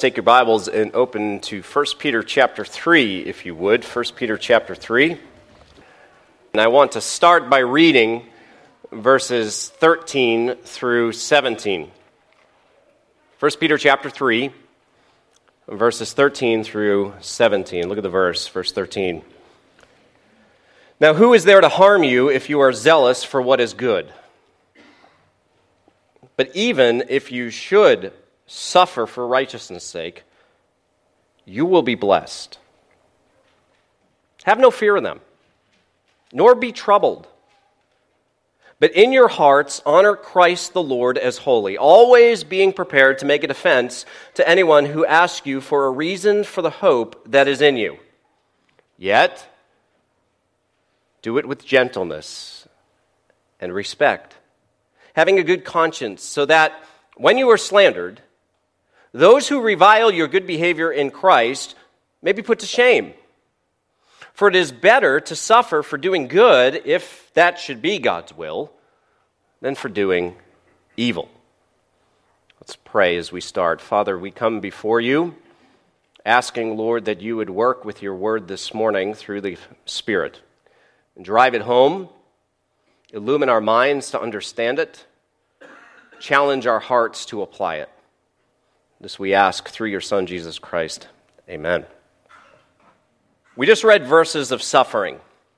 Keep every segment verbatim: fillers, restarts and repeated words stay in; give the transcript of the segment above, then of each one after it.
Take your Bibles and open to First Peter chapter three, if you would. First Peter chapter three. And I want to start by reading verses thirteen through seventeen. First Peter chapter three, verses thirteen through seventeen. Look at the verse, verse thirteen. Now who is there to harm you if you are zealous for what is good? But even if you should suffer for righteousness' sake, you will be blessed. Have no fear of them, nor be troubled. But in your hearts honor Christ the Lord as holy, always being prepared to make a defense to anyone who asks you for a reason for the hope that is in you. Yet, do it with gentleness and respect, having a good conscience, so that when you are slandered, those who revile your good behavior in Christ may be put to shame. For it is better to suffer for doing good, if that should be God's will, than for doing evil. Let's pray as we start. Father, we come before you, asking, Lord, that you would work with your word this morning through the Spirit, and drive it home, illumine our minds to understand it, challenge our hearts to apply it. This we ask through your Son, Jesus Christ. Amen. We just read verses of suffering.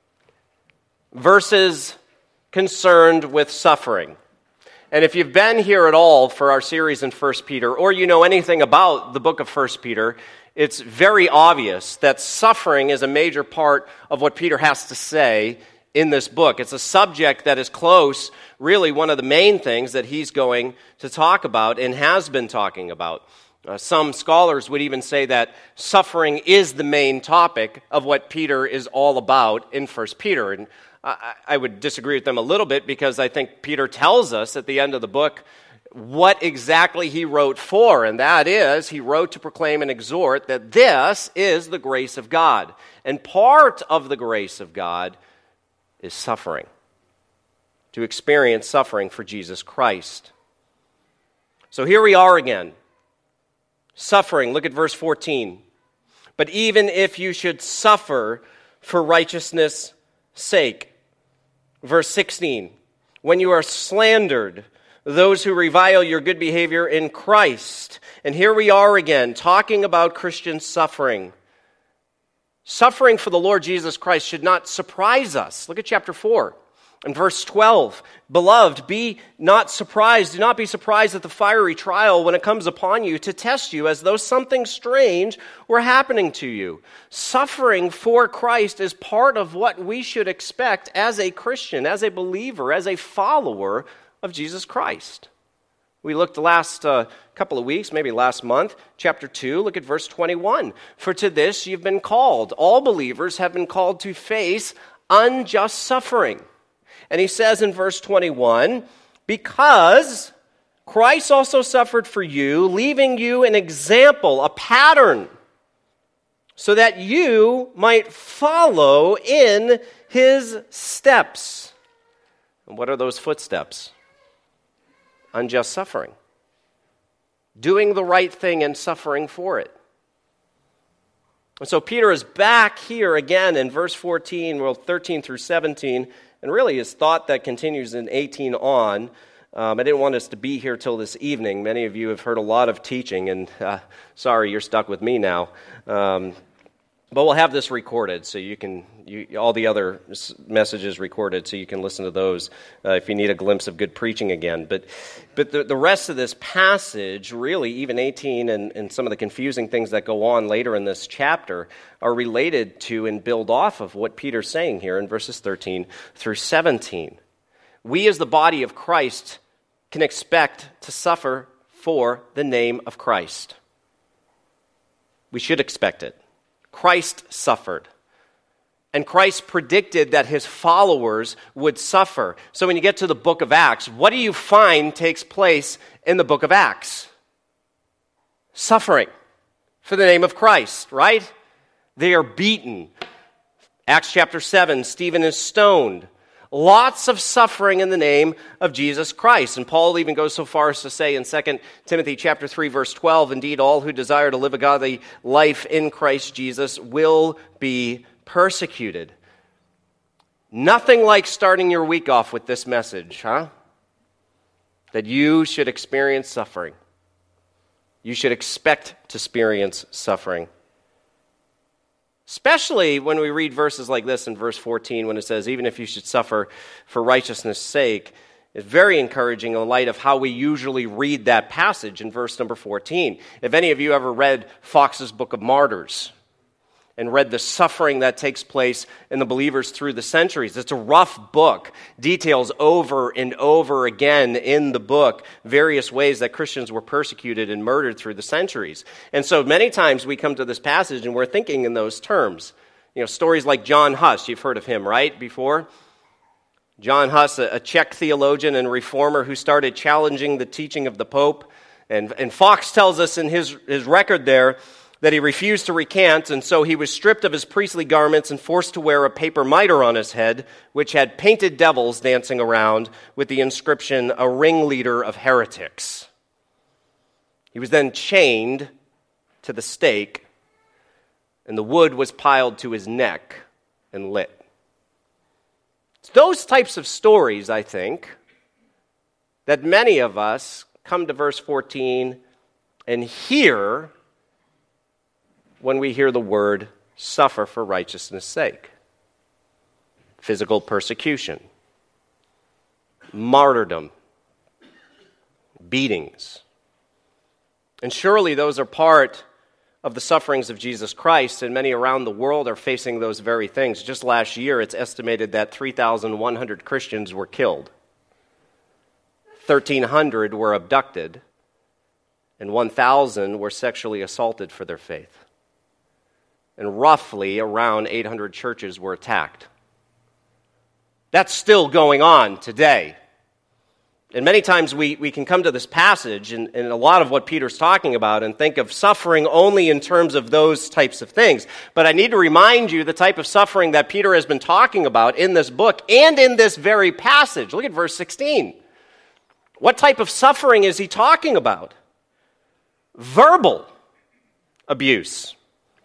Verses concerned with suffering. And if you've been here at all for our series in First Peter, or you know anything about the book of First Peter, it's very obvious that suffering is a major part of what Peter has to say in this book. It's a subject that is close, really one of the main things that he's going to talk about and has been talking about. Uh, some scholars would even say that suffering is the main topic of what Peter is all about in First Peter. And I, I would disagree with them a little bit, because I think Peter tells us at the end of the book what exactly he wrote for, and that is, he wrote to proclaim and exhort that this is the grace of God. And part of the grace of God is suffering, to experience suffering for Jesus Christ. So here we are again. Suffering, look at verse fourteen. But even if you should suffer for righteousness' sake. Verse sixteen. When you are slandered, those who revile your good behavior in Christ. And here we are again, talking about Christian suffering. Suffering for the Lord Jesus Christ should not surprise us. Look at chapter four and verse twelve. Beloved, be not surprised. Do not be surprised at the fiery trial when it comes upon you to test you, as though something strange were happening to you. Suffering for Christ is part of what we should expect as a Christian, as a believer, as a follower of Jesus Christ. We looked the last uh, couple of weeks, maybe last month, chapter two, look at verse twenty-one. For to this you've been called. All believers have been called to face unjust suffering. And he says in verse twenty-one, because Christ also suffered for you, leaving you an example, a pattern, so that you might follow in his steps. And what are those footsteps? Unjust suffering. Doing the right thing and suffering for it. And so Peter is back here again in verse fourteen, well, thirteen through seventeen, and really his thought that continues in eighteen on. Um, I didn't want us to be here till this evening. Many of you have heard a lot of teaching, and uh, sorry, you're stuck with me now. Um, but we'll have this recorded, so you can, you, all the other messages recorded, so you can listen to those uh, if you need a glimpse of good preaching again. But but the, the rest of this passage, really, even eighteen and, and some of the confusing things that go on later in this chapter, are related to and build off of what Peter's saying here in verses thirteen through seventeen. We as the body of Christ can expect to suffer for the name of Christ. We should expect it. Christ suffered. And Christ predicted that his followers would suffer. So when you get to the book of Acts, what do you find takes place in the book of Acts? Suffering for the name of Christ, right? They are beaten. Acts chapter seven, Stephen is stoned. lots of suffering in the name of Jesus Christ. And Paul even goes so far as to say in Second Timothy chapter three, verse twelve, indeed, all who desire to live a godly life in Christ Jesus will be persecuted. Nothing like starting your week off with this message, huh? That you should experience suffering. You should expect to experience suffering. Especially when we read verses like this in verse fourteen, when it says, even if you should suffer for righteousness' sake, it's very encouraging in light of how we usually read that passage in verse number fourteen. If any of you ever read Fox's Book of Martyrs and read the suffering that takes place in the believers through the centuries, it's a rough book. Details over and over again in the book various ways that Christians were persecuted and murdered through the centuries. And so many times we come to this passage and we're thinking in those terms. You know, stories like John Huss, you've heard of him, right, before? John Huss, a Czech theologian and reformer who started challenging the teaching of the Pope. And, and Fox tells us in his, his record there that he refused to recant, and so he was stripped of his priestly garments and forced to wear a paper mitre on his head, which had painted devils dancing around with the inscription, a ringleader of heretics. He was then chained to the stake, and the wood was piled to his neck and lit. It's those types of stories, I think, that many of us come to verse fourteen and hear when we hear the word suffer for righteousness' sake. Physical persecution, martyrdom, beatings. And surely those are part of the sufferings of Jesus Christ, and many around the world are facing those very things. Just last year, it's estimated that three thousand one hundred Christians were killed, thirteen hundred were abducted, and one thousand were sexually assaulted for their faith. And roughly around eight hundred churches were attacked. That's still going on today. And many times we, we can come to this passage and, and a lot of what Peter's talking about and think of suffering only in terms of those types of things. But I need to remind you the type of suffering that Peter has been talking about in this book and in this very passage. Look at verse sixteen. What type of suffering is he talking about? Verbal abuse.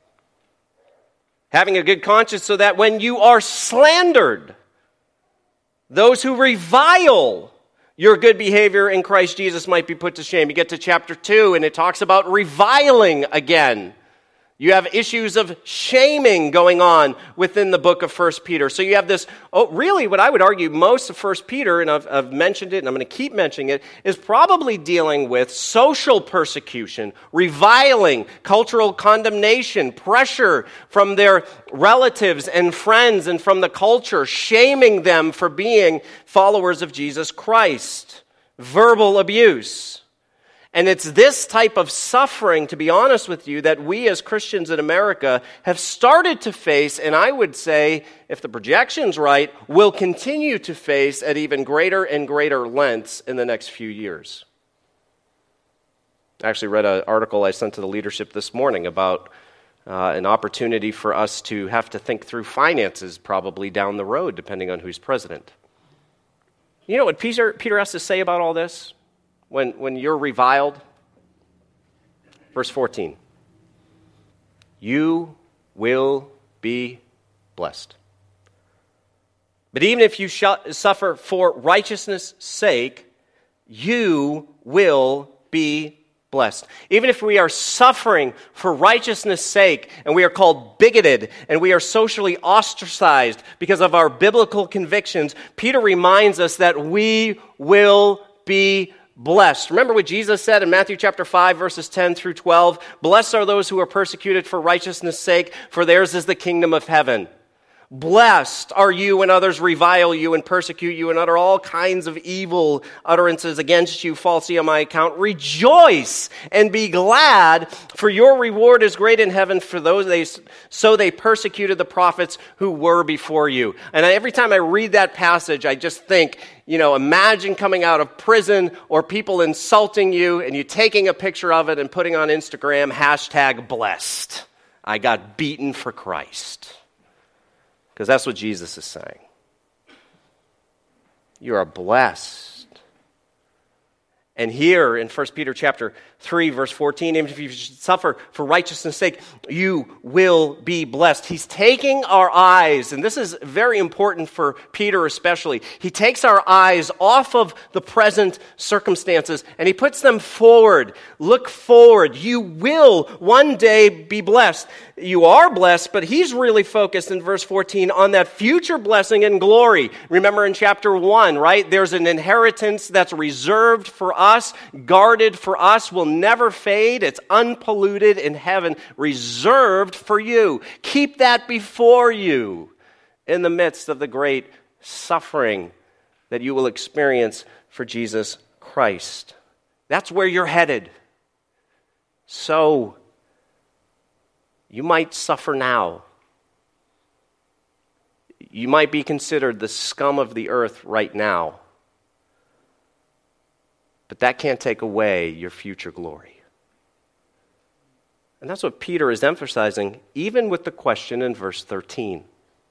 Having a good conscience so that when you are slandered, those who revile your good behavior in Christ Jesus might be put to shame. You get to chapter two and it talks about reviling again. You have issues of shaming going on within the book of First Peter. So you have this, oh, really what I would argue most of First Peter, and I've, I've mentioned it and I'm going to keep mentioning it, is probably dealing with social persecution, reviling, cultural condemnation, pressure from their relatives and friends and from the culture, shaming them for being followers of Jesus Christ, verbal abuse. And it's this type of suffering, to be honest with you, that we as Christians in America have started to face, and I would say, if the projection's right, will continue to face at even greater and greater lengths in the next few years. I actually read an article I sent to the leadership this morning about uh, an opportunity for us to have to think through finances probably down the road, depending on who's president. You know what Peter, Peter has to say about all this? When, when you're reviled, verse fourteen, you will be blessed. But even if you sh- suffer for righteousness' sake, you will be blessed. Even if we are suffering for righteousness' sake, and we are called bigoted, and we are socially ostracized because of our biblical convictions, Peter reminds us that we will be blessed. Remember what Jesus said in Matthew chapter five, verses ten through twelve? Blessed are those who are persecuted for righteousness' sake, for theirs is the kingdom of heaven. Blessed are you when others revile you and persecute you and utter all kinds of evil utterances against you falsely on my account. Rejoice and be glad, for your reward is great in heaven, for those they so they persecuted the prophets who were before you. And every time I read that passage, I just think, you know, imagine coming out of prison or people insulting you and you taking a picture of it and putting on Instagram, hashtag blessed. I got beaten for Christ. Because that's what Jesus is saying. You are blessed. And here in First Peter chapter three, verse fourteen, even if you should suffer for righteousness' sake, you will be blessed. He's taking our eyes, and this is very important for Peter especially. He takes our eyes off of the present circumstances and he puts them forward. Look forward. You will one day be blessed. You are blessed, but he's really focused in verse fourteen on that future blessing and glory. Remember in chapter one, right? There's an inheritance that's reserved for us, guarded for us, will never fade. It's unpolluted in heaven, reserved for you. Keep that before you in the midst of the great suffering that you will experience for Jesus Christ. That's where you're headed. So, you might suffer now. You might be considered the scum of the earth right now. But that can't take away your future glory. And that's what Peter is emphasizing, even with the question in verse thirteen.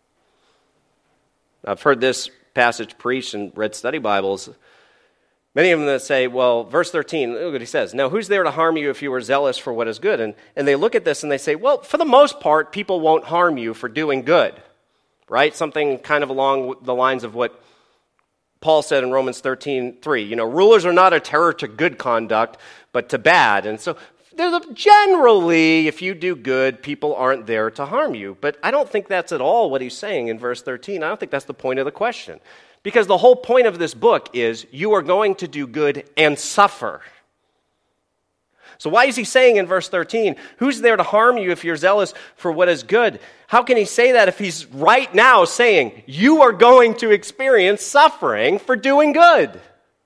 I've heard this passage preached and read study Bibles. Many of them that say, well, verse thirteen, look what he says. Now, who's there to harm you if you are zealous for what is good? And, and they look at this and they say, well, for the most part, people won't harm you for doing good. Right? Something kind of along the lines of what Paul said in Romans thirteen three. You know, rulers are not a terror to good conduct, but to bad. And so generally, if you do good, people aren't there to harm you. But I don't think that's at all what he's saying in verse thirteen. I don't think that's the point of the question. Because the whole point of this book is you are going to do good and suffer. So why is he saying in verse thirteen, who's there to harm you if you're zealous for what is good? How can he say that if he's right now saying you are going to experience suffering for doing good?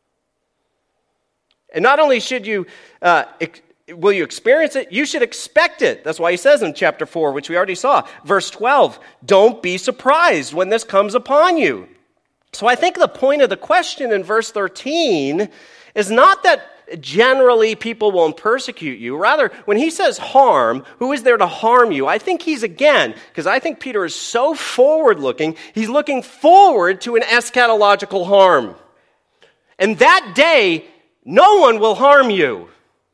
And not only should you, uh, ex- will you experience it, you should expect it. That's why he says in chapter four, which we already saw, verse twelve, don't be surprised when this comes upon you. So I think the point of the question in verse thirteen is not that generally people won't persecute you. Rather, when he says harm, who is there to harm you? I think he's again, because I think Peter is so forward-looking, he's looking forward to an eschatological harm. And that day, no one will harm you.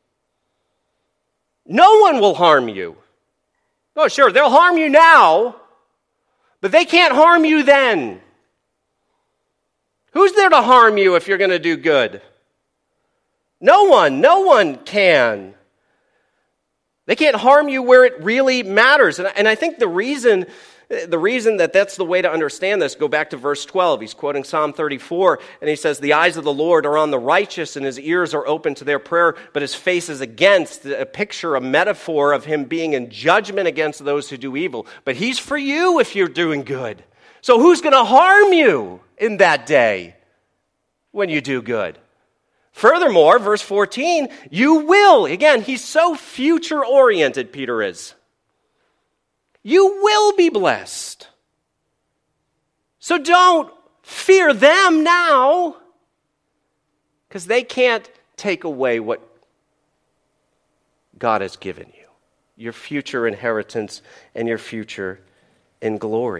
No one will harm you. Oh, sure, they'll harm you now, but they can't harm you then. Who's there to harm you if you're going to do good? No one. No one can. They can't harm you where it really matters. And, and I think the reason, the reason that that's the way to understand this, go back to verse twelve. He's quoting Psalm thirty-four, and he says, the eyes of the Lord are on the righteous, and his ears are open to their prayer, but his face is against, a picture, a metaphor of him being in judgment against those who do evil. But he's for you if you're doing good. So who's going to harm you in that day when you do good? Furthermore, verse fourteen, you will. Again, he's so future-oriented, Peter is. You will be blessed. So don't fear them now, because they can't take away what God has given you, your future inheritance and your future in glory.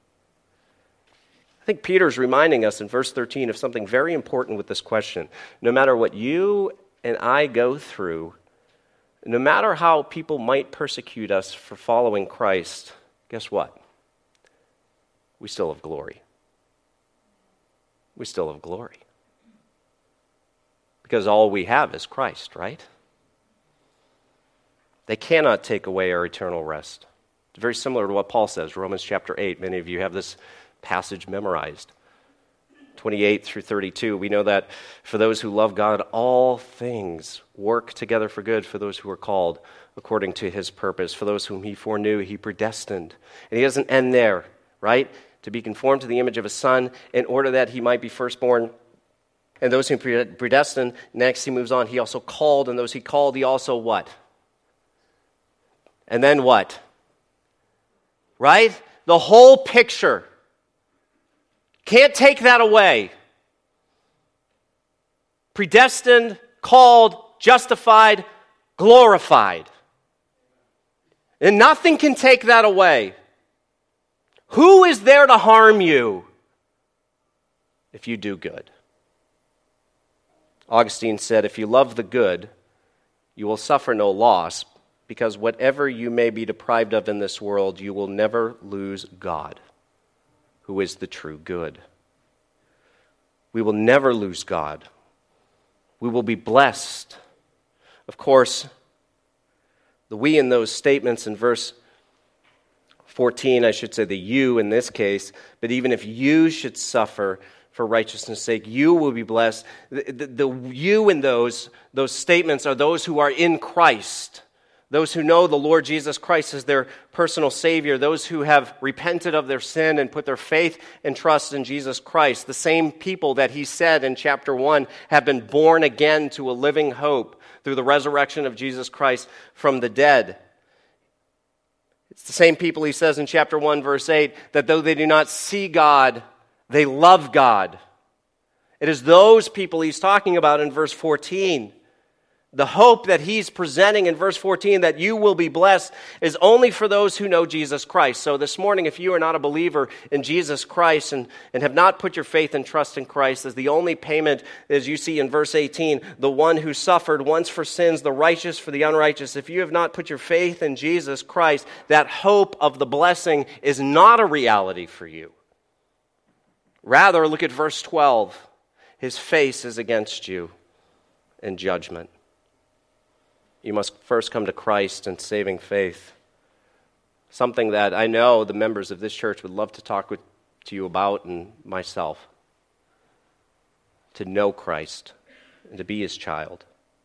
I think Peter's reminding us in verse thirteen of something very important with this question. No matter what you and I go through, no matter how people might persecute us for following Christ, guess what? We still have glory. We still have glory. Because all we have is Christ, right? They cannot take away our eternal rest. It's very similar to what Paul says, Romans chapter eight. Many of you have this passage memorized. twenty-eight through thirty-two, we know that for those who love God, all things work together for good for those who are called according to his purpose. For those whom he foreknew, he predestined. And he doesn't end there, right? To be conformed to the image of his Son in order that he might be firstborn. And those whom predestined, next he moves on, he also called. And those he called, he also what? And then what? Right? The whole picture. Can't take that away. Predestined, called, justified, glorified. And nothing can take that away. Who is there to harm you? if you do good. Augustine said, if you love the good, you will suffer no loss, because whatever you may be deprived of in this world, you will never lose God, who is the true good. We will never lose God. We will be blessed. Of course, the we in those statements in verse fourteen, I should say the you in this case, but even if you should suffer for righteousness' sake, you will be blessed. The, the, the you in those, those statements are those who are in Christ, those who know the Lord Jesus Christ as their personal Savior, those who have repented of their sin and put their faith and trust in Jesus Christ, the same people that he said in chapter one have been born again to a living hope through the resurrection of Jesus Christ from the dead. It's the same people, he says in chapter one, verse eight, that though they do not see God, they love God. It is those people he's talking about in verse fourteen. The hope that he's presenting in verse fourteen, that you will be blessed, is only for those who know Jesus Christ. So this morning, if you are not a believer in Jesus Christ and, and have not put your faith and trust in Christ as the only payment, as you see in verse eighteen, the one who suffered once for sins, the righteous for the unrighteous, if you have not put your faith in Jesus Christ, that hope of the blessing is not a reality for you. Rather, look at verse twelve. His face is against you in judgment. You must first come to Christ in saving faith. Something that I know the members of this church would love to talk with, to you about, and myself. To know Christ and to be his child.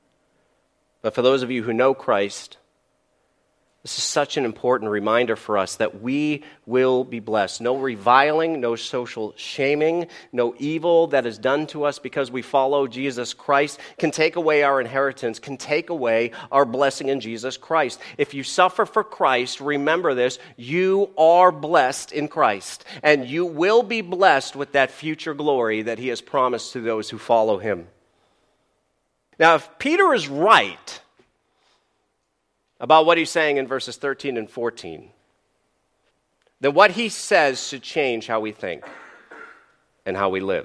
But for those of you who know Christ, this is such an important reminder for us that we will be blessed. No reviling, no social shaming, no evil that is done to us because we follow Jesus Christ can take away our inheritance, can take away our blessing in Jesus Christ. If you suffer for Christ, remember this, you are blessed in Christ, and you will be blessed with that future glory that he has promised to those who follow him. Now, if Peter is right about what he's saying in verses thirteen and fourteen, then what he says should change how we think and how we live.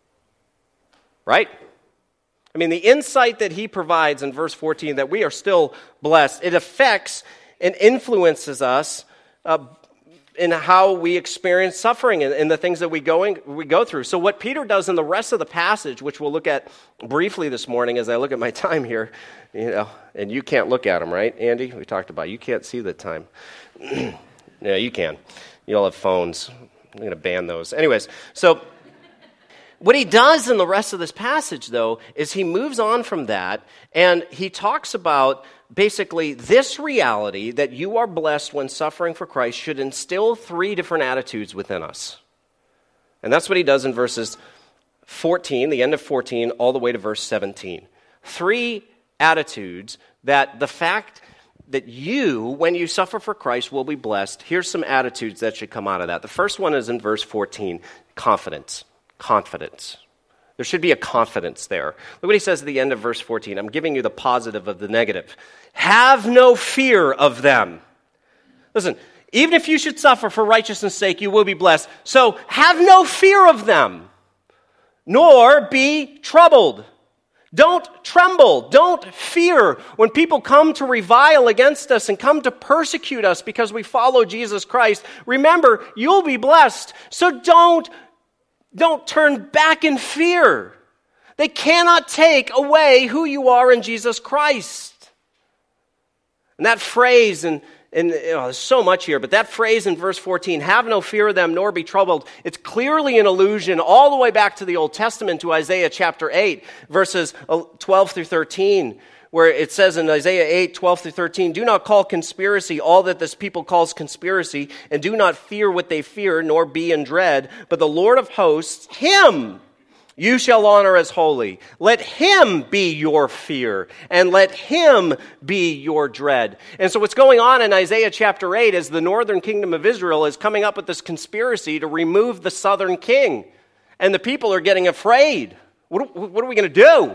Right? I mean, the insight that he provides in verse fourteen, that we are still blessed, it affects and influences us uh, in how we experience suffering and, and the things that we going we go through. So what Peter does in the rest of the passage, which we'll look at briefly this morning as I look at my time here, you know, and you can't look at them, right, Andy? We talked about it. You can't see the time. Yeah, you can. You all have phones. I'm going to ban those. Anyways, so what he does in the rest of this passage, though, is he moves on from that, and he talks about basically this reality that you are blessed when suffering for Christ should instill three different attitudes within us. And that's what he does in verses fourteen, the end of fourteen, all the way to verse seventeen. Three attitudes that the fact that you, when you suffer for Christ, will be blessed. Here's some attitudes that should come out of that. The first one is in verse fourteen, confidence. Confidence. There should be a confidence there. Look what he says at the end of verse fourteen. I'm giving you the positive of the negative. Have no fear of them. Listen, even if you should suffer for righteousness' sake, you will be blessed. So have no fear of them, nor be troubled. Don't tremble. Don't fear when people come to revile against us and come to persecute us because we follow Jesus Christ. Remember, you'll be blessed. So don't Don't turn back in fear. They cannot take away who you are in Jesus Christ. And that phrase, and, and you know, there's so much here, but that phrase in verse fourteen, have no fear of them, nor be troubled, it's clearly an allusion all the way back to the Old Testament, to Isaiah chapter eight, verses twelve through thirteen, where it says in Isaiah eight, twelve through thirteen, do not call conspiracy all that this people calls conspiracy, and do not fear what they fear, nor be in dread. But the Lord of hosts, him you shall honor as holy. Let him be your fear, and let him be your dread. And so what's going on in Isaiah chapter eight is the northern kingdom of Israel is coming up with this conspiracy to remove the southern king. And the people are getting afraid. What, what are we going to do?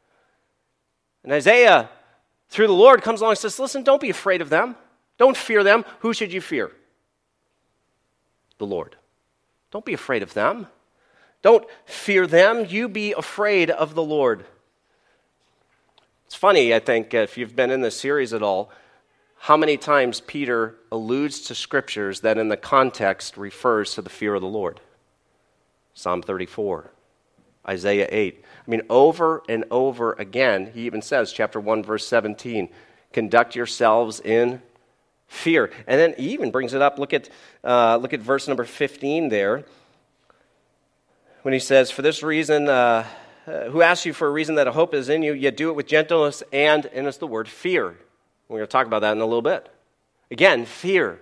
And Isaiah, through the Lord, comes along and says, listen, don't be afraid of them. Don't fear them. Who should you fear? The Lord. Don't be afraid of them. Don't fear them. You be afraid of the Lord. It's funny, I think, if you've been in this series at all, how many times Peter alludes to scriptures that in the context refers to the fear of the Lord. Psalm thirty-four, Isaiah eight. I mean, over and over again, he even says, chapter one, verse seventeen, conduct yourselves in fear. And then he even brings it up. Look at, uh, look at verse number fifteen there, when he says, for this reason, uh, uh, who asks you for a reason that a hope is in you, yet do it with gentleness and, and it's the word fear. We're going to talk about that in a little bit. Again, fear.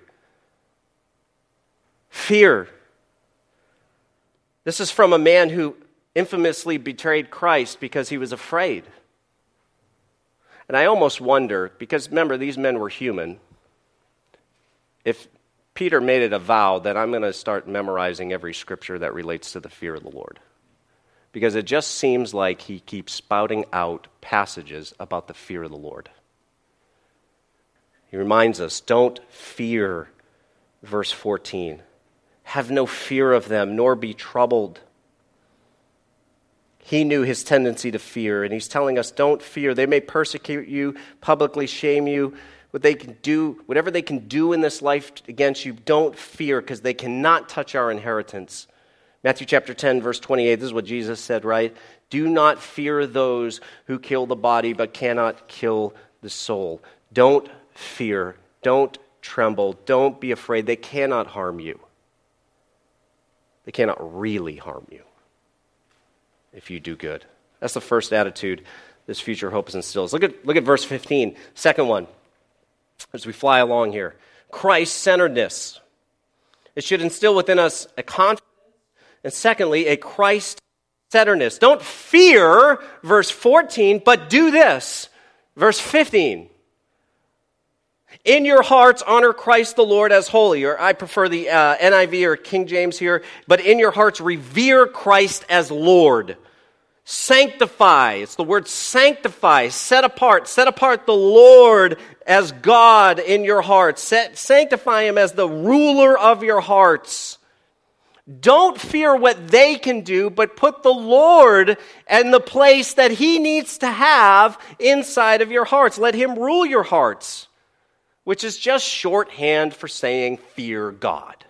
Fear. This is from a man who infamously betrayed Christ because he was afraid. And I almost wonder, because remember, these men were human, if Peter made it a vow that I'm going to start memorizing every scripture that relates to the fear of the Lord. Because it just seems like he keeps spouting out passages about the fear of the Lord. He reminds us, don't fear, verse fourteen. Have no fear of them, nor be troubled. He knew his tendency to fear, and he's telling us, don't fear. They may persecute you, publicly shame you, what they can do, whatever they can do in this life against you, don't fear, because they cannot touch our inheritance. Matthew chapter ten, verse twenty-eight, this is what Jesus said, right? Do not fear those who kill the body, but cannot kill the soul. Don't fear. Don't tremble. Don't be afraid. They cannot harm you. They cannot really harm you if you do good. That's the first attitude this future hope instills. Look at, look at verse fifteen, second one, as we fly along here. Christ-centeredness. It should instill within us a confidence, and secondly, a Christ-centeredness. Don't fear, verse fourteen, but do this, verse fifteen. In your hearts, honor Christ the Lord as holy. Or I prefer the uh, N I V or King James here. But in your hearts, revere Christ as Lord. Sanctify. It's the word sanctify. Set apart. Set apart the Lord as God in your hearts. Set, sanctify Him as the ruler of your hearts. Don't fear what they can do, but put the Lord in the place that He needs to have inside of your hearts. Let Him rule your hearts, which is just shorthand for saying fear God.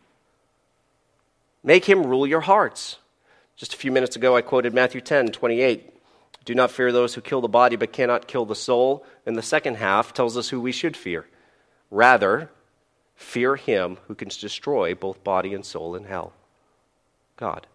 Make Him rule your hearts. Just a few minutes ago, I quoted Matthew ten, twenty-eight. Do not fear those who kill the body but cannot kill the soul. And the second half tells us who we should fear. Rather, fear Him who can destroy both body and soul in hell. God.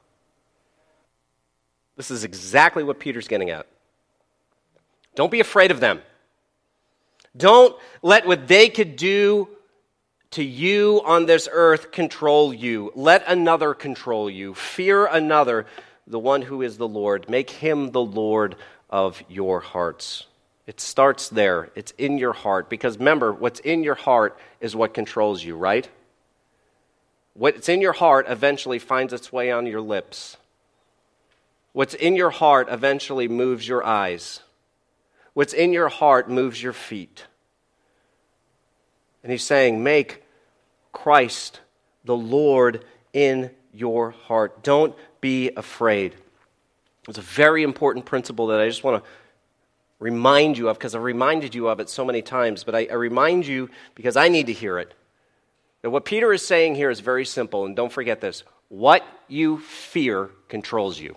This is exactly what Peter's getting at. Don't be afraid of them. Don't let what they could do to you on this earth control you. Let another control you. Fear another, the one who is the Lord. Make Him the Lord of your hearts. It starts there. It's in your heart. Because remember, what's in your heart is what controls you, right? What's in your heart eventually finds its way on your lips. What's in your heart eventually moves your eyes. What's in your heart moves your feet. And he's saying, make Christ the Lord in your heart. Don't be afraid. It's a very important principle that I just want to remind you of, because I've reminded you of it so many times, but I, I remind you because I need to hear it. That what Peter is saying here is very simple, and don't forget this. What you fear controls you.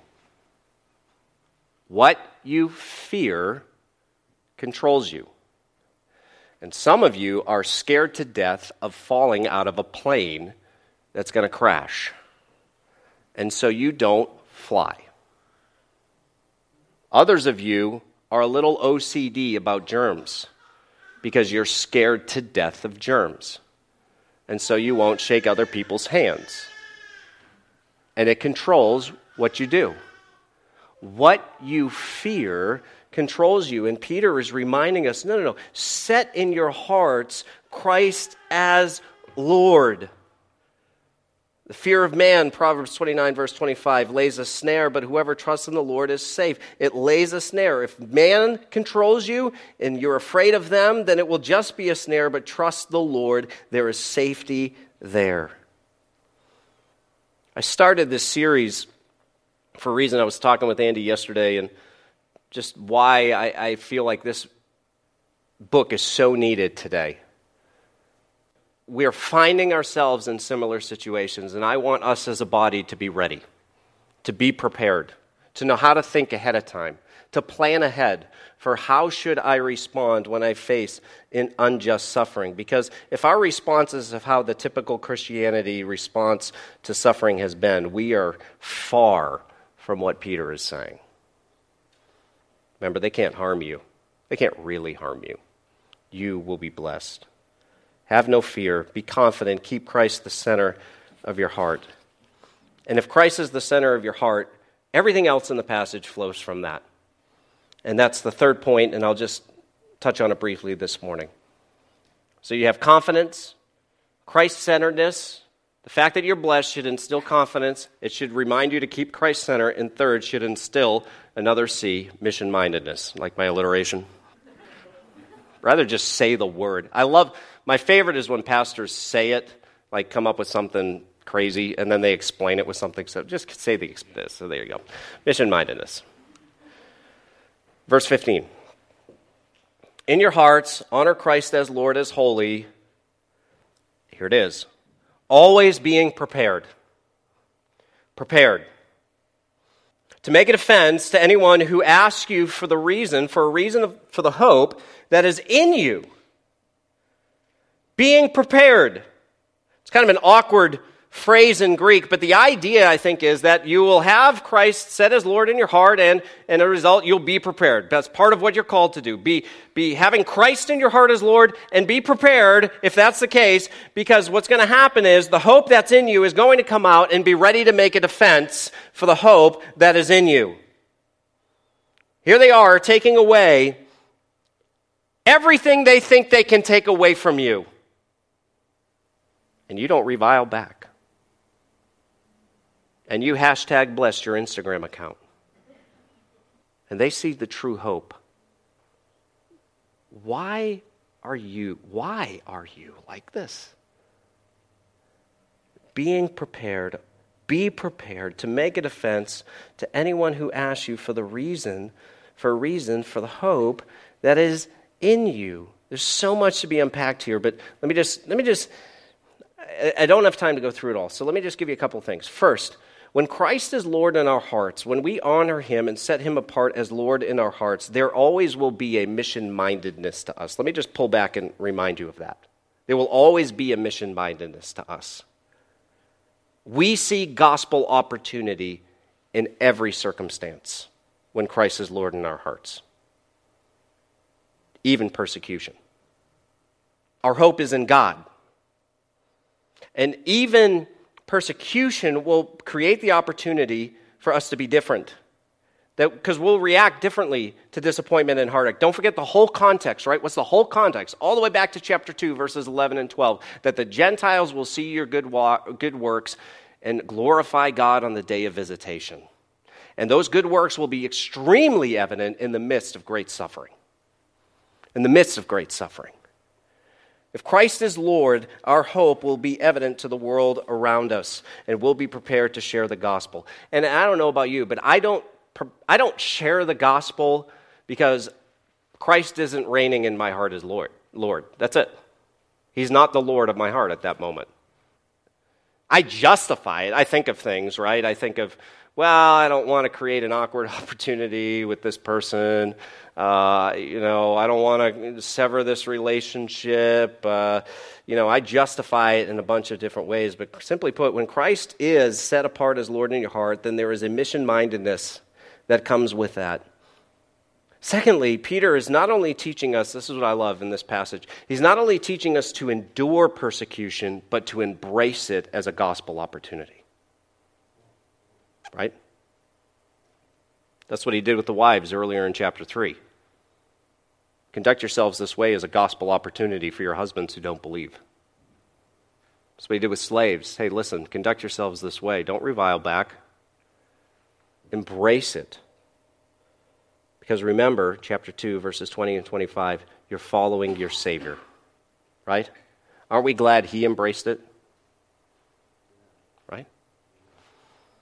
What you fear controls you. And some of you are scared to death of falling out of a plane that's going to crash. And so you don't fly. Others of you are a little O C D about germs because you're scared to death of germs. And so you won't shake other people's hands. And it controls what you do. What you fear controls you. And Peter is reminding us, no, no, no. Set in your hearts Christ as Lord. The fear of man, Proverbs twenty-nine, verse twenty-five, lays a snare, but whoever trusts in the Lord is safe. It lays a snare. If man controls you and you're afraid of them, then it will just be a snare, but trust the Lord. There is safety there. I started this series for a reason. I was talking with Andy yesterday, and just why I, I feel like this book is so needed today. We're finding ourselves in similar situations, and I want us as a body to be ready, to be prepared, to know how to think ahead of time, to plan ahead for how should I respond when I face an unjust suffering. Because if our response is of how the typical Christianity response to suffering has been, we are far from what Peter is saying. Remember, they can't harm you. They can't really harm you. You will be blessed. Have no fear. Be confident. Keep Christ the center of your heart. And if Christ is the center of your heart, everything else in the passage flows from that. And that's the third point, and I'll just touch on it briefly this morning. So you have confidence, Christ-centeredness. The fact that you're blessed should instill confidence. It should remind you to keep Christ-centered. And third, should instill another C, mission-mindedness, like my alliteration. Rather just say the word. I love, my favorite is when pastors say it, like come up with something crazy, and then they explain it with something. So just say the this. So there you go. Mission-mindedness. Verse fifteen. In your hearts, honor Christ as Lord, as holy. Here it is. Always being prepared. Prepared. To make a defense to anyone who asks you for the reason, for a reason of, for the hope that is in you. Being prepared. It's kind of an awkward phrase in Greek, but the idea, I think, is that you will have Christ set as Lord in your heart, and, and as a result, you'll be prepared. That's part of what you're called to do. Be, be having Christ in your heart as Lord, and be prepared if that's the case, because what's going to happen is the hope that's in you is going to come out and be ready to make a defense for the hope that is in you. Here they are, taking away everything they think they can take away from you. And you don't revile back. And you hashtag blessed your Instagram account. And they see the true hope. Why are you, why are you like this? Being prepared, be prepared to make a defense to anyone who asks you for the reason, for a reason, for the hope that is in you. There's so much to be unpacked here, but let me just, let me just, I don't have time to go through it all, so let me just give you a couple of things. First, when Christ is Lord in our hearts, when we honor him and set him apart as Lord in our hearts, there always will be a mission-mindedness to us. Let me just pull back and remind you of that. There will always be a mission-mindedness to us. We see gospel opportunity in every circumstance when Christ is Lord in our hearts, even persecution. Our hope is in God. And even persecution will create the opportunity for us to be different. Because we'll react differently to disappointment and heartache. Don't forget the whole context, right? What's the whole context? All the way back to chapter two, verses eleven and twelve. That the Gentiles will see your good, wa- good works and glorify God on the day of visitation. And those good works will be extremely evident in the midst of great suffering. In the midst of great suffering. If Christ is Lord, our hope will be evident to the world around us, and we'll be prepared to share the gospel. And I don't know about you, but I don't I don't share the gospel because Christ isn't reigning in my heart as Lord. Lord, that's it. He's not the Lord of my heart at that moment. I justify it. I think of things, right? I think of, well, I don't want to create an awkward opportunity with this person. Uh, you know, I don't want to sever this relationship. Uh, you know, I justify it in a bunch of different ways. But simply put, when Christ is set apart as Lord in your heart, then there is a mission-mindedness that comes with that. Secondly, Peter is not only teaching us, this is what I love in this passage, he's not only teaching us to endure persecution, but to embrace it as a gospel opportunity. Right? That's what he did with the wives earlier in chapter three. Conduct yourselves this way as a gospel opportunity for your husbands who don't believe. That's what he did with slaves. Hey, listen, conduct yourselves this way. Don't revile back. Embrace it. Because remember, chapter two, verses twenty and twenty-five, you're following your Savior. Right? Aren't we glad he embraced it? Right?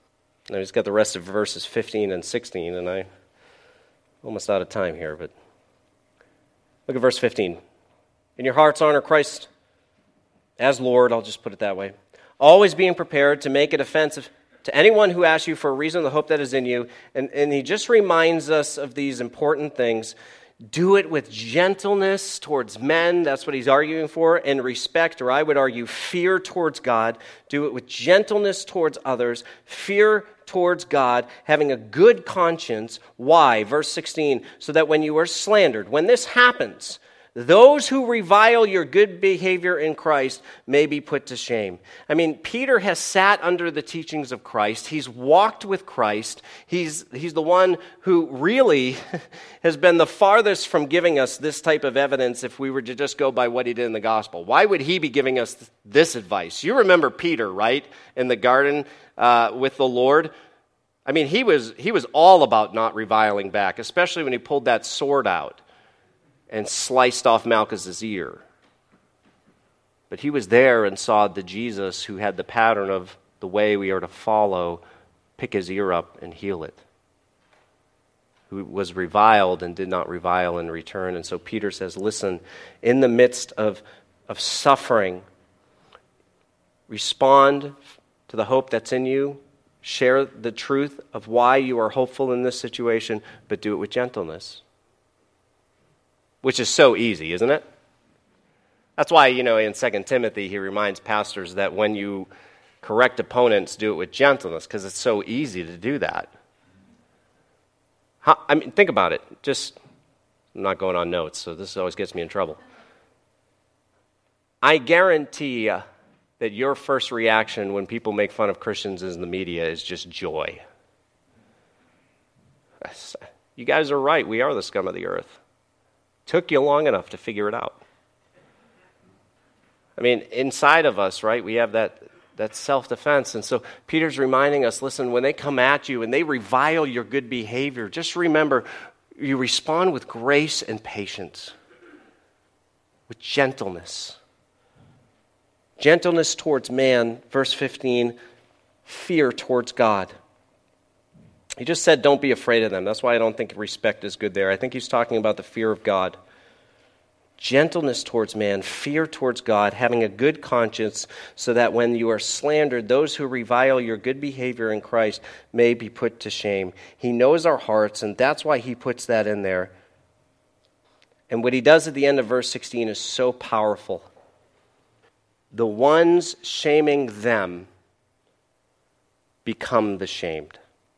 Now he's got the rest of verses fifteen and sixteen, and I'm almost out of time here, but look at verse fifteen. In your hearts honor Christ as Lord, I'll just put it that way. Always being prepared to make it offensive to anyone who asks you for a reason of the hope that is in you. And, and he just reminds us of these important things. Do it with gentleness towards men. That's what he's arguing for. And respect, or I would argue fear towards God. Do it with gentleness towards others. Fear towards God. Having a good conscience. Why? Verse sixteen. So that when you are slandered, when this happens, those who revile your good behavior in Christ may be put to shame. I mean, Peter has sat under the teachings of Christ. He's walked with Christ. He's, he's the one who really has been the farthest from giving us this type of evidence if we were to just go by what he did in the gospel. Why would he be giving us this advice? You remember Peter, right, in the garden uh, with the Lord? I mean, he was he was all about not reviling back, especially when he pulled that sword out and sliced off Malchus's ear. But he was there and saw the Jesus who had the pattern of the way we are to follow, pick his ear up and heal it. Who was reviled and did not revile in return. And so Peter says, listen, in the midst of, of suffering, respond to the hope that's in you. Share the truth of why you are hopeful in this situation, but do it with gentleness. Which is so easy, isn't it? That's why, you know, in Second Timothy, he reminds pastors that when you correct opponents, do it with gentleness, because it's so easy to do that. How, I mean, think about it. Just, I'm not going on notes, so this always gets me in trouble. I guarantee you that your first reaction when people make fun of Christians in the media is just joy. You guys are right. We are the scum of the earth. Took you long enough to figure it out. I mean, inside of us, right, we have that, that self-defense. And so Peter's reminding us, listen, when they come at you and they revile your good behavior, just remember, you respond with grace and patience, with gentleness. Gentleness towards man, verse fifteen, fear towards God. He just said, don't be afraid of them. That's why I don't think respect is good there. I think he's talking about the fear of God. Gentleness towards man, fear towards God, having a good conscience, so that when you are slandered, those who revile your good behavior in Christ may be put to shame. He knows our hearts, and that's why he puts that in there. And what he does at the end of verse sixteen is so powerful. The ones shaming them become the shamed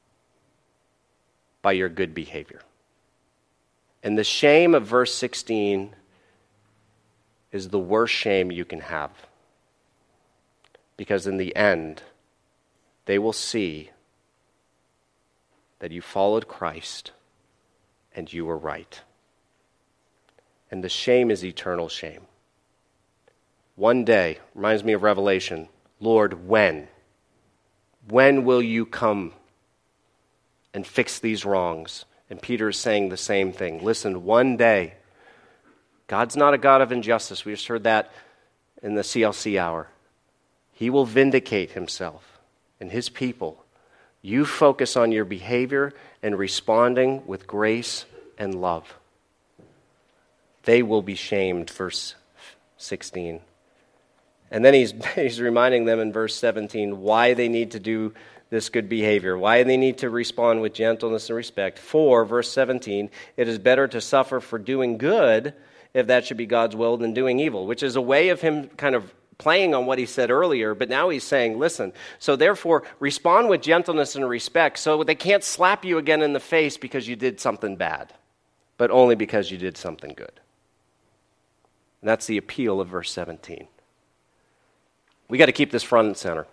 by your good behavior. And the shame of verse sixteen is the worst shame you can have. Because in the end, they will see that you followed Christ and you were right. And the shame is eternal shame. One day, reminds me of Revelation, Lord, when? When will you come and fix these wrongs? And Peter is saying the same thing. Listen, one day, God's not a God of injustice. We just heard that in the C L C hour. He will vindicate himself and his people. You focus on your behavior and responding with grace and love. They will be shamed, verse sixteen. And then he's, he's reminding them in verse seventeen why they need to do this good behavior, why they need to respond with gentleness and respect. For, verse seventeen, it is better to suffer for doing good, if that should be God's will, than doing evil, which is a way of him kind of playing on what he said earlier, but now he's saying, listen, so therefore respond with gentleness and respect so they can't slap you again in the face because you did something bad, but only because you did something good. And that's the appeal of verse seventeen. We got to keep this front and center.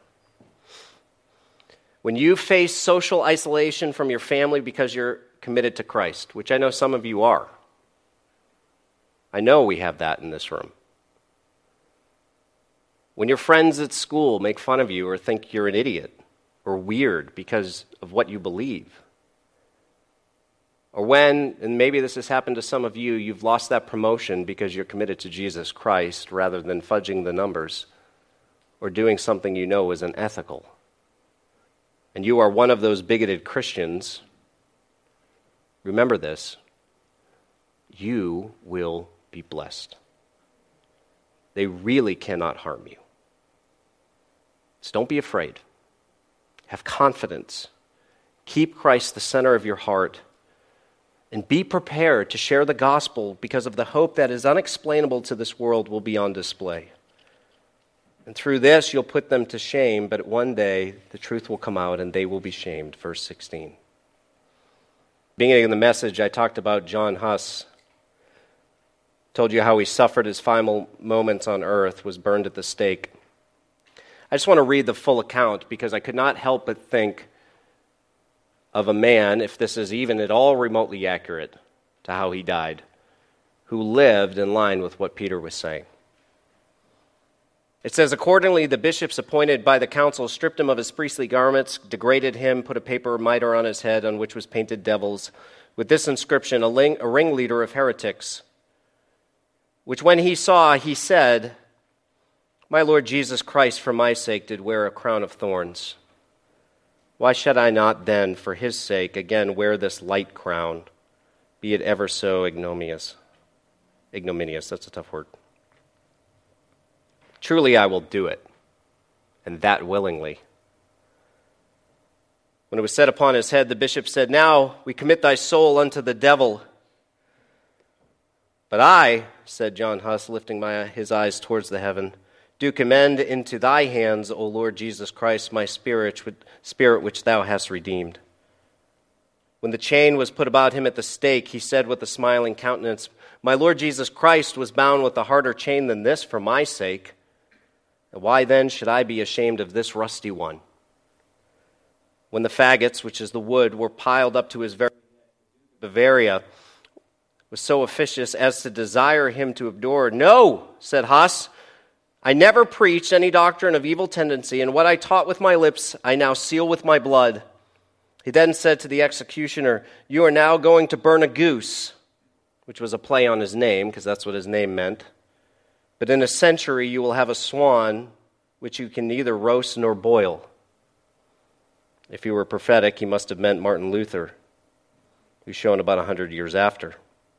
When you face social isolation from your family because you're committed to Christ, which I know some of you are, I know we have that in this room. When your friends at school make fun of you or think you're an idiot or weird because of what you believe, or when, and maybe this has happened to some of you, you've lost that promotion because you're committed to Jesus Christ rather than fudging the numbers or doing something you know is unethical. and you are one of those bigoted Christians, remember this: you will be blessed. They really cannot harm you. So don't be afraid. Have confidence. Keep Christ the center of your heart. And be prepared to share the gospel, because of the hope that is unexplainable to this world will be on display. And through this you'll put them to shame, but one day the truth will come out and they will be shamed. Verse sixteen. Beginning of the message, I talked about John Huss. Told you how he suffered his final moments on earth, was burned at the stake. I just want to read the full account because I could not help but think of a man, if this is even at all remotely accurate to how he died, who lived in line with what Peter was saying. It says, accordingly, the bishops appointed by the council stripped him of his priestly garments, degraded him, put a paper mitre on his head on which was painted devils, with this inscription, a, ling- a ringleader of heretics, which when he saw, he said, my Lord Jesus Christ, for my sake, did wear a crown of thorns. Why should I not then, for his sake, again wear this light crown, be it ever so ignominious? Ignominious, that's a tough word. Truly I will do it, and that willingly. When it was set upon his head, the bishop said, now we commit thy soul unto the devil. But I, said John Huss, lifting my, his eyes towards the heaven, do commend into thy hands, O Lord Jesus Christ, my spirit, spirit which thou hast redeemed. When the chain was put about him at the stake, he said with a smiling countenance, my Lord Jesus Christ was bound with a harder chain than this for my sake. And why then should I be ashamed of this rusty one? When the faggots, which is the wood, were piled up to his very Bavaria, was so officious as to desire him to adore. No, said Huss, I never preached any doctrine of evil tendency, and what I taught with my lips I now seal with my blood. He then said to the executioner, you are now going to burn a goose, which was a play on his name, because that's what his name meant. But in a century you will have a swan, which you can neither roast nor boil. If he were prophetic, he must have meant Martin Luther, who's shown about a hundred years after.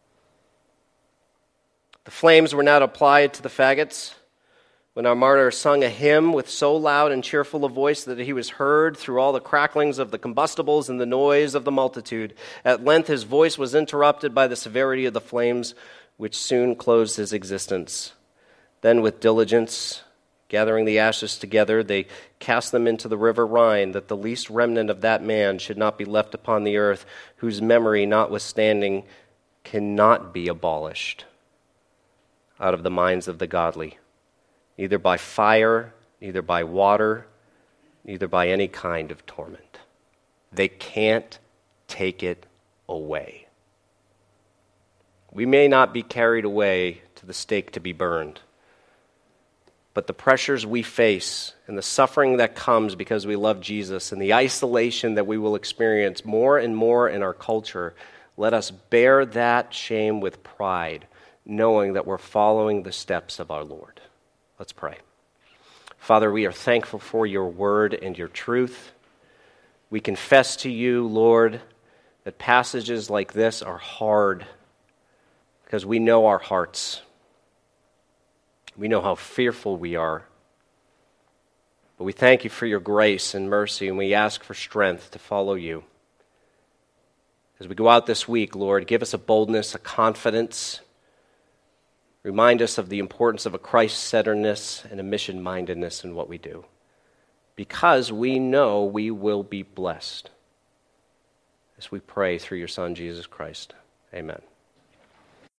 The flames were now applied to the faggots. When our martyr sung a hymn with so loud and cheerful a voice that he was heard through all the cracklings of the combustibles and the noise of the multitude, at length his voice was interrupted by the severity of the flames, which soon closed his existence. Then with diligence, gathering the ashes together, they cast them into the river Rhine, that the least remnant of that man should not be left upon the earth, whose memory, notwithstanding, cannot be abolished out of the minds of the godly, neither by fire, neither by water, neither by any kind of torment. They can't take it away. We may not be carried away to the stake to be burned, but the pressures we face and the suffering that comes because we love Jesus and the isolation that we will experience more and more in our culture, let us bear that shame with pride, knowing that we're following the steps of our Lord. Let's pray. Father, we are thankful for your word and your truth. We confess to you, Lord, that passages like this are hard because we know our hearts. We know how fearful we are. But we thank you for your grace and mercy, and we ask for strength to follow you. As we go out this week, Lord, give us a boldness, a confidence. Remind us of the importance of a Christ-centeredness and a mission-mindedness in what we do, because we know we will be blessed. As we pray through your Son, Jesus Christ. Amen.